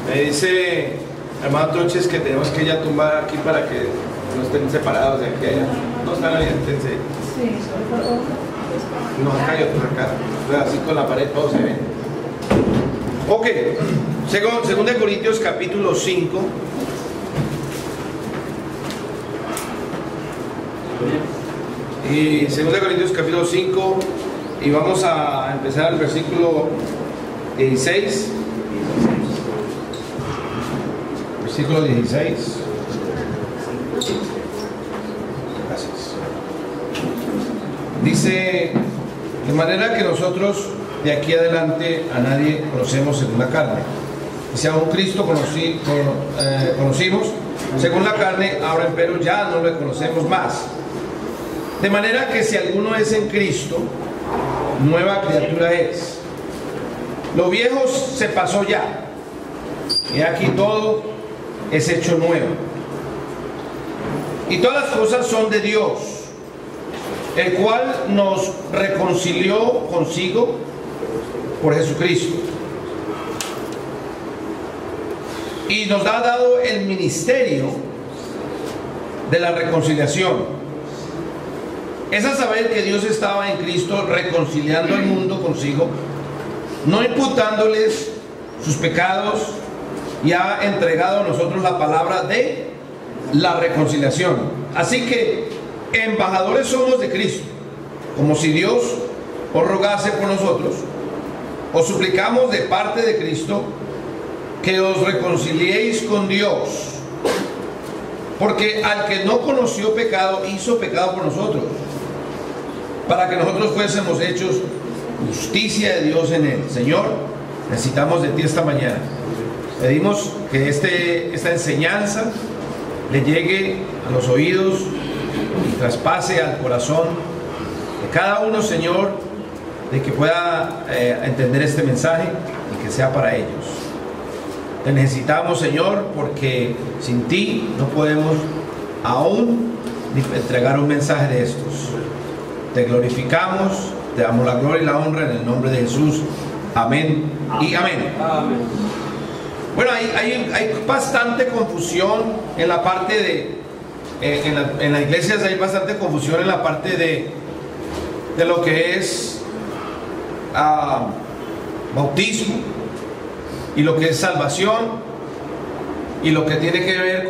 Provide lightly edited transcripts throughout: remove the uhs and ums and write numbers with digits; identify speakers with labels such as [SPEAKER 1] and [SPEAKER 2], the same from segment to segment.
[SPEAKER 1] Me dice hermano Troches que tenemos que ya tumbar aquí para que no estén separados de aquí a allá. No están bien, entonces.
[SPEAKER 2] Sí,
[SPEAKER 1] No, acá hay otro acá. Así con la pared todo se ve. Ok, según de Corintios capítulo 5. Y según de Corintios capítulo 5. Y vamos a empezar el versículo 16. Versículo 16. Gracias. Dice: de manera que nosotros de aquí adelante a nadie conocemos según la carne. Y si a un Cristo conocimos según la carne, ahora empero ya no le conocemos más. De manera que si alguno es en Cristo, nueva criatura es. Lo viejo se pasó ya, y aquí todo es hecho nuevo. Y todas las cosas son de Dios, el cual nos reconcilió consigo por Jesucristo, y nos ha dado el ministerio de la reconciliación. Es a saber que Dios estaba en Cristo reconciliando al mundo consigo, no imputándoles sus pecados, y ha entregado a nosotros la palabra de la reconciliación. Así que embajadores somos de Cristo, como si Dios os rogase por nosotros. Os suplicamos de parte de Cristo que os reconciliéis con Dios, porque al que no conoció pecado, hizo pecado por nosotros, para que nosotros fuésemos hechos justicia de Dios en él. Señor, necesitamos de ti esta mañana. Pedimos que esta enseñanza le llegue a los oídos y traspase al corazón de cada uno, Señor, de que pueda entender este mensaje y que sea para ellos. Te necesitamos, Señor, porque sin ti no podemos aún ni entregar un mensaje de estos. Te glorificamos, te damos la gloria y la honra en el nombre de Jesús. Amén y amén.
[SPEAKER 3] Amén.
[SPEAKER 1] Bueno, hay bastante confusión en la parte de... en las iglesias hay bastante confusión en la parte de lo que es bautismo, y lo que es salvación, y lo que tiene que ver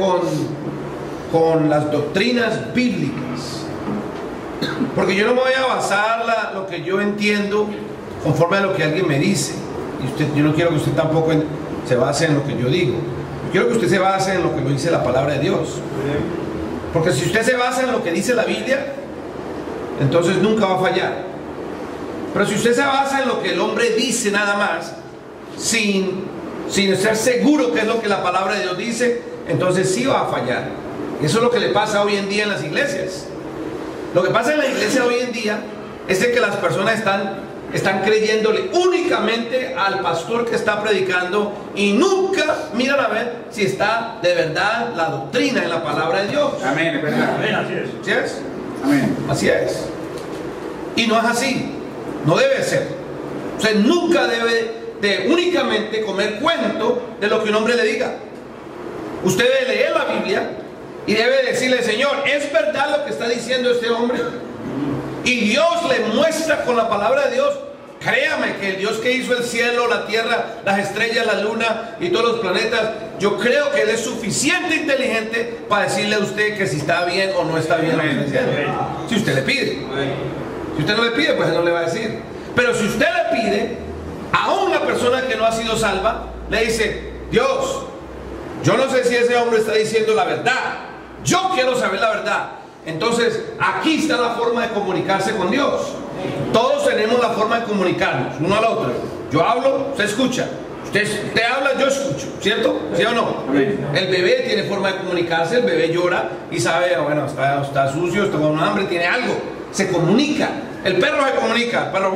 [SPEAKER 1] con las doctrinas bíblicas. Porque yo no me voy a basar lo que yo entiendo conforme a lo que alguien me dice. Y yo no quiero que usted tampoco se base en lo que yo digo. Yo quiero que usted se base en lo que lo dice la palabra de Dios. Porque si usted se basa en lo que dice la Biblia, entonces nunca va a fallar. Pero si usted se basa en lo que el hombre dice nada más, sin estar seguro que es lo que la palabra de Dios dice, entonces sí va a fallar. Eso es lo que le pasa hoy en día en las iglesias. Lo que pasa en la iglesia hoy en día es de que las personas están creyéndole únicamente al pastor que está predicando, y nunca miran a ver si está de verdad la doctrina en la palabra de Dios.
[SPEAKER 3] Amén, es verdad.
[SPEAKER 4] Amén, así es.
[SPEAKER 1] ¿Sí es?
[SPEAKER 3] Amén.
[SPEAKER 1] Así es. Y no es así. No debe ser. Usted nunca debe de únicamente comer cuento de lo que un hombre le diga. Usted debe leer la Biblia y debe decirle: Señor, ¿es verdad lo que está diciendo este hombre? Y Dios le muestra con la palabra de Dios. Créame que el Dios que hizo el cielo, la tierra, las estrellas, la luna y todos los planetas, yo creo que Él es suficiente inteligente para decirle a usted que si está bien o no está bien lo que está diciendo. Si usted le pide. Si usted no le pide, pues Él no le va a decir. Pero si usted le pide a una persona que no ha sido salva, le dice: Dios, yo no sé si ese hombre está diciendo la verdad, yo quiero saber la verdad. Entonces aquí está la forma de comunicarse con Dios. Todos tenemos la forma de comunicarnos uno al otro. Yo hablo, usted escucha. Usted habla, yo escucho, ¿cierto? ¿Sí o no? El bebé tiene forma de comunicarse. El bebé llora y sabe: bueno, está sucio, está con hambre, tiene algo. Se comunica. El perro se comunica. El perro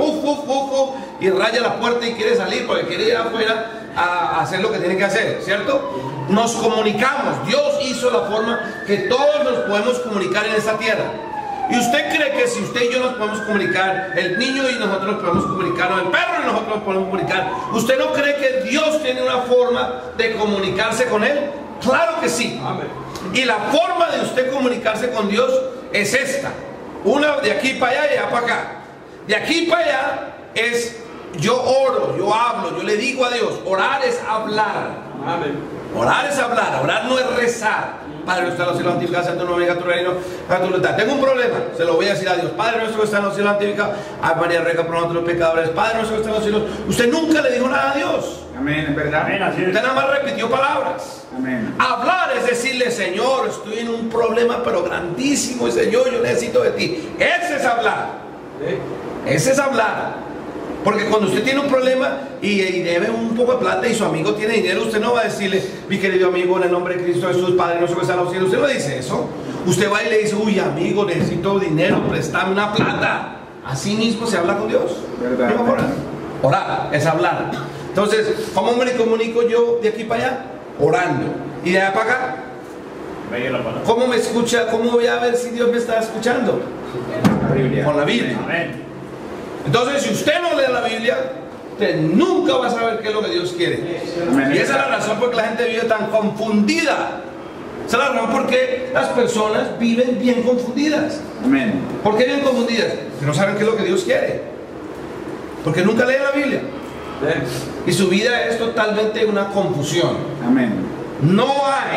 [SPEAKER 1] y raya la puerta y quiere salir porque quiere ir afuera a hacer lo que tiene que hacer, ¿cierto? Nos comunicamos. Dios hizo la forma que todos nos podemos comunicar en esta tierra. Y usted cree que si usted y yo nos podemos comunicar, el niño y nosotros nos podemos comunicar, o el perro y nosotros nos podemos comunicar, ¿usted no cree que Dios tiene una forma de comunicarse con Él? Claro que sí. Amén. Y la forma de usted comunicarse con Dios es esta. Una de aquí para allá y de allá para acá. De aquí para allá es yo oro, yo hablo, yo le digo a Dios. Orar es hablar. Amén. Orar es hablar, orar no es rezar. Padre nuestro que está en los cielos, santificado sea tu nombre, venga tu reino, haga tu voluntad. Tengo un problema, se lo voy a decir a Dios. Padre nuestro que está en los cielos, santificado. Ave María, ruega por nosotros los pecadores. Padre nuestro que está en los cielos. Usted nunca le dijo nada a Dios.
[SPEAKER 2] Amén, es verdad. Amén, así es.
[SPEAKER 1] Usted nada más repitió palabras.
[SPEAKER 2] Amén.
[SPEAKER 1] Hablar es decirle, Señor, estoy en un problema pero grandísimo y Señor, yo necesito de ti. Ese es hablar. Ese es hablar. Porque cuando usted tiene un problema y debe un poco de plata y su amigo tiene dinero, usted no va a decirle, mi querido amigo, en el nombre de Cristo Jesús, Padre nuestro que está en los cielos. Usted no dice eso. Usted va y le dice, uy, amigo, necesito dinero, préstame una plata. Así mismo se habla con Dios.
[SPEAKER 2] ¿Verdad?
[SPEAKER 1] Orar es hablar. Entonces, ¿cómo me comunico yo de aquí para allá? Orando. ¿Y de allá para acá? ¿Cómo me escucha? ¿Cómo voy a ver si Dios me está escuchando?
[SPEAKER 2] La Biblia.
[SPEAKER 1] Con la Biblia.
[SPEAKER 2] Amén.
[SPEAKER 1] Entonces, si usted no lee la Biblia, usted nunca va a saber qué es lo que Dios quiere. Amén. Y esa es la razón por que la gente vive tan confundida. Esa es la razón por qué las personas viven bien confundidas.
[SPEAKER 2] Amén.
[SPEAKER 1] ¿Por qué viven confundidas? Porque no saben qué es lo que Dios quiere. Porque nunca leen la Biblia. Y su vida es totalmente una confusión.
[SPEAKER 2] Amén.
[SPEAKER 1] No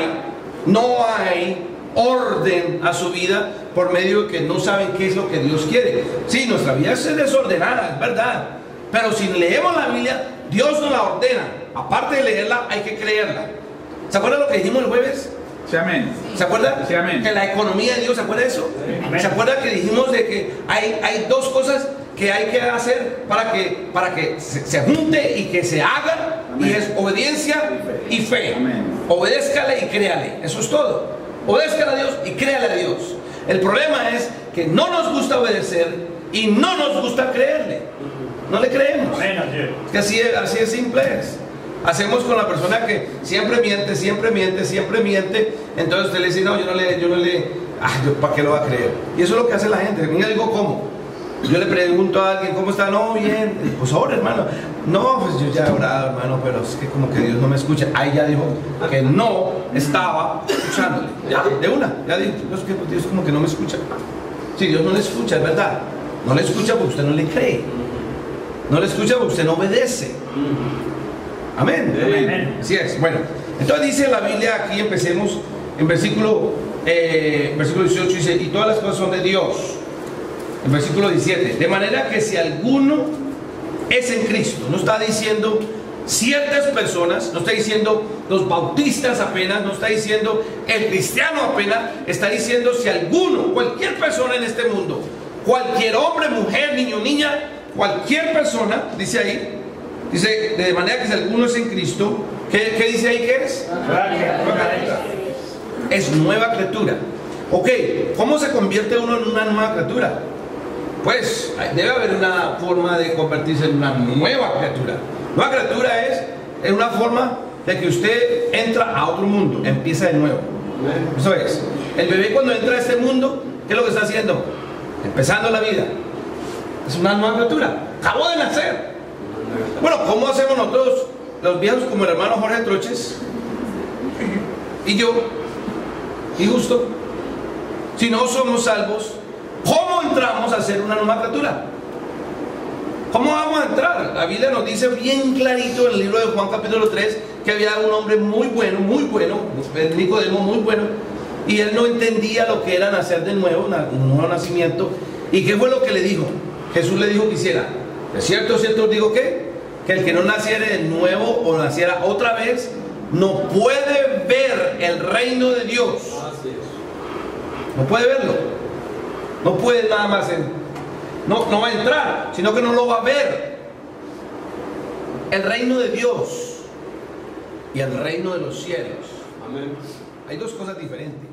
[SPEAKER 1] hay orden a su vida por medio de que no saben qué es lo que Dios quiere. Sí, nuestra vida es desordenada, es verdad. Pero si leemos la Biblia, Dios nos la ordena. Aparte de leerla, hay que creerla. ¿Se acuerdan lo que dijimos el jueves?
[SPEAKER 2] Sí, amén.
[SPEAKER 1] ¿Se acuerdan?
[SPEAKER 2] Sí, amén.
[SPEAKER 1] Que la economía de Dios, ¿se acuerda de eso?
[SPEAKER 2] Sí.
[SPEAKER 1] ¿Se acuerdan que dijimos de que hay dos cosas que hay que hacer para que se junte y que se haga? Amén. Y es obediencia y fe.
[SPEAKER 2] Amén.
[SPEAKER 1] Obedézcale y créale. Eso es todo. Obedézcale a Dios y créale a Dios. El problema es que no nos gusta obedecer y no nos gusta creerle. No le creemos.
[SPEAKER 2] Amén.
[SPEAKER 1] Es que así de simple es. Hacemos con la persona que siempre miente. Entonces usted le dice, no, yo no le, ¿para qué lo va a creer? Y eso es lo que hace la gente. Mira, digo, ¿cómo? Yo le pregunto a alguien, ¿cómo está? No, bien. Pues ahora, hermano. No, pues yo ya he orado, hermano, pero es que como que Dios no me escucha. Ahí ya dijo que no estaba escuchándole. Ya, de una, ya dijo, no, es que Dios como que no me escucha. Sí, Dios no le escucha, es verdad. No le escucha porque usted no le cree. No le escucha porque usted no obedece. Amén.
[SPEAKER 2] Amén.
[SPEAKER 1] Así es. Bueno, entonces dice la Biblia, aquí empecemos en versículo 18, dice, y todas las cosas son de Dios. En versículo 17, de manera que si alguno es en Cristo, no está diciendo ciertas personas, no está diciendo los bautistas apenas, no está diciendo el cristiano apenas, está diciendo si alguno, cualquier persona en este mundo, cualquier hombre, mujer, niño, niña, cualquier persona, dice ahí, dice, de manera que si alguno es en Cristo, ¿qué dice ahí que es? Es nueva criatura. Ok, ¿cómo se convierte uno en una nueva criatura? Pues debe haber una forma de convertirse en una nueva criatura. Nueva criatura es una forma de que usted entra a otro mundo, empieza de nuevo. Eso es. El bebé cuando entra a este mundo, ¿qué es lo que está haciendo? Empezando la vida. Es una nueva criatura. Acabó de nacer. Bueno, ¿cómo hacemos nosotros, los viejos, como el hermano Jorge Troches y yo, y justo, si no somos salvos? ¿Cómo entramos a ser una nueva criatura? ¿Cómo vamos a entrar? La Biblia nos dice bien clarito en el libro de Juan capítulo 3 que había un hombre muy bueno, Nicodemo muy bueno, y él no entendía lo que era nacer de nuevo, un nuevo nacimiento. ¿Y qué fue lo que le dijo? Jesús le dijo que hiciera. ¿Es cierto, cierto? Digo que el que no naciera de nuevo o naciera otra vez no puede ver el reino de Dios. No puede verlo. No puede nada más, no va a entrar, sino que no lo va a ver. El reino de Dios y el reino de los cielos. Amén. Hay dos cosas diferentes.